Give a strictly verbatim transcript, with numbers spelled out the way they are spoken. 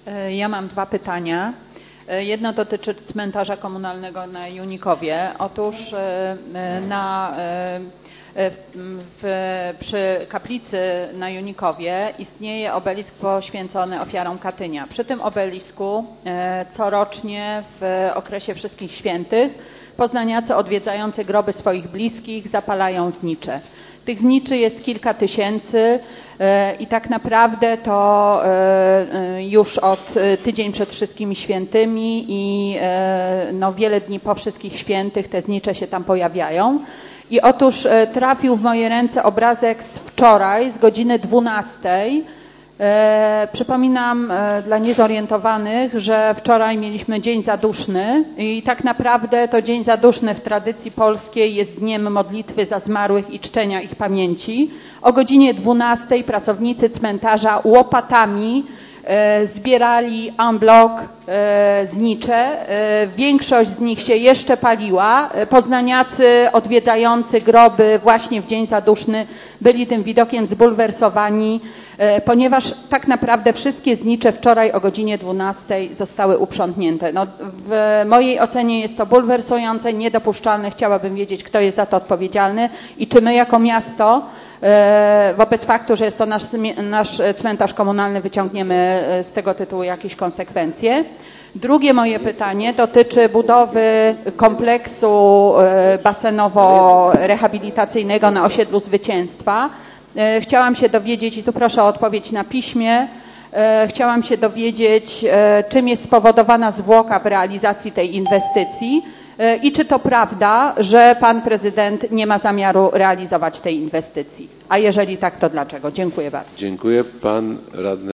Ja mam dwa pytania. Jedno dotyczy cmentarza komunalnego na Junikowie. Otóż na, w, przy kaplicy na Junikowie istnieje obelisk poświęcony ofiarom Katynia. Przy tym obelisku corocznie w okresie Wszystkich Świętych poznaniacy odwiedzający groby swoich bliskich zapalają znicze. Tych zniczy jest kilka tysięcy i tak naprawdę to już od tydzień przed Wszystkimi Świętymi i no wiele dni po Wszystkich Świętych te znicze się tam pojawiają. I otóż trafił w moje ręce obrazek z wczoraj, z godziny dwunastej. E, przypominam e, dla niezorientowanych, że wczoraj mieliśmy Dzień Zaduszny i tak naprawdę to Dzień Zaduszny w tradycji polskiej jest dniem modlitwy za zmarłych i czczenia ich pamięci. O godzinie dwunastej pracownicy cmentarza łopatami e, zbierali en bloc e, znicze. E, większość z nich się jeszcze paliła. E, poznaniacy odwiedzający groby właśnie w Dzień Zaduszny byli tym widokiem zbulwersowani, ponieważ tak naprawdę wszystkie znicze wczoraj o godzinie dwunastej zostały uprzątnięte. No, w mojej ocenie jest to bulwersujące, niedopuszczalne. Chciałabym wiedzieć, kto jest za to odpowiedzialny i czy my jako miasto wobec faktu, że jest to nasz, nasz cmentarz komunalny, wyciągniemy z tego tytułu jakieś konsekwencje. Drugie moje pytanie dotyczy budowy kompleksu basenowo-rehabilitacyjnego na osiedlu Zwycięstwa. Chciałam się dowiedzieć, i tu proszę o odpowiedź na piśmie, chciałam się dowiedzieć, czym jest spowodowana zwłoka w realizacji tej inwestycji i czy to prawda, że pan prezydent nie ma zamiaru realizować tej inwestycji. A jeżeli tak, to dlaczego? Dziękuję bardzo. Dziękuję. Pan radny